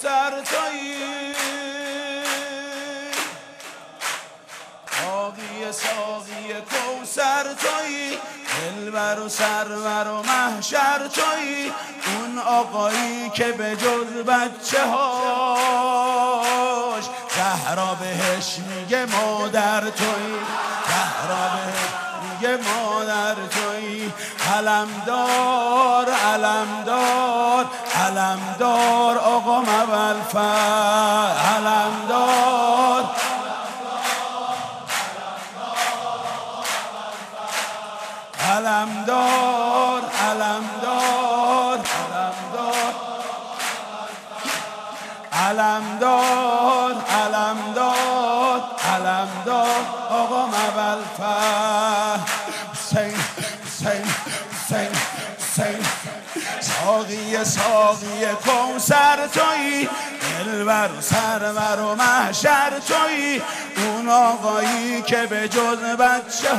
کوثر تویی، ساقی کوثر تویی، دلبر و سرور و محشر تویی، اون آقایی که به جز بچه هاش زهرا بهش میگه مادر تویی، زهرا بهش میگه مادر تویی. علمدار علمدار علمدار آقا ابوالفضل، علمدار علمدار علمدار علمدار علمدار علمدار آقا ابوالفضل. حسین حسین حسین حسین ساقی کوثر تویی، دلبر و سرور و محشر تویی، اون آقایی که به جز بچه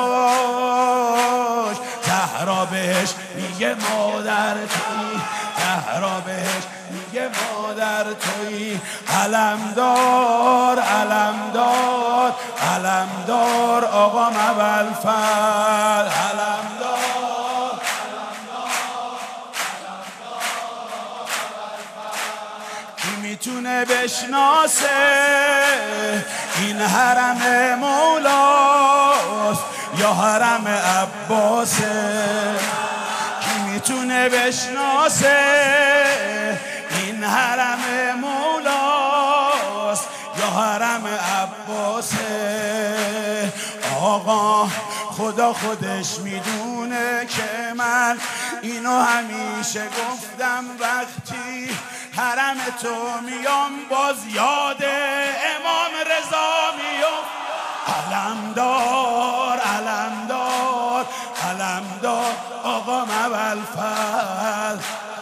هاش زهرا بهش میگه مادر تویی، زهرا بهش میگه مادر تویی. علمدار علمدار علمدار آقا ابوالفضل، علمدار میتونه بشناسه این حرم مولاست یا حرم عباسه، کی میتونه بشناسه این حرم مولاست یا حرم عباسه. آقا خدا خودش میدونه که من اینو همیشه گفتم، وقتی حرم تو میام باز یاد امام رضا میام. علمدار علمدار علمدار آقا ابوالفضل،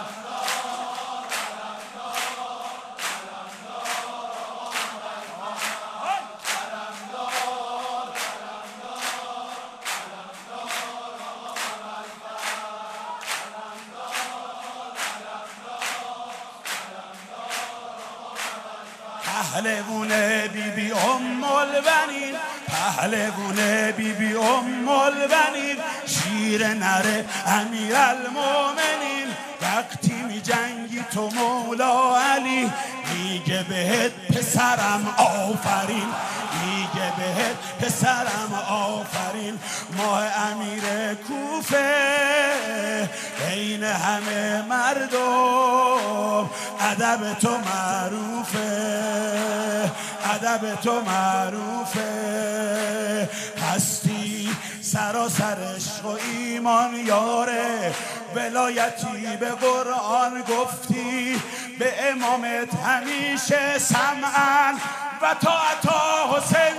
پهلوونه بیبی ام البنین، پهلوونه بیبی ام البنین، شیر نره امیرالمومنین، وقتی می جنگی تو مولا علی میگه بهت پسرم آفرین، میگه بهت پسرم آفرین. ماه امیر کوفه بین همه مردم ادب تو معروفه، ادب تو معروفه. هستی سراسر عشق و ایمان یاره، ولایتی به قرآن گفتی، به امامت همیشه سمعن و طاعتا حسین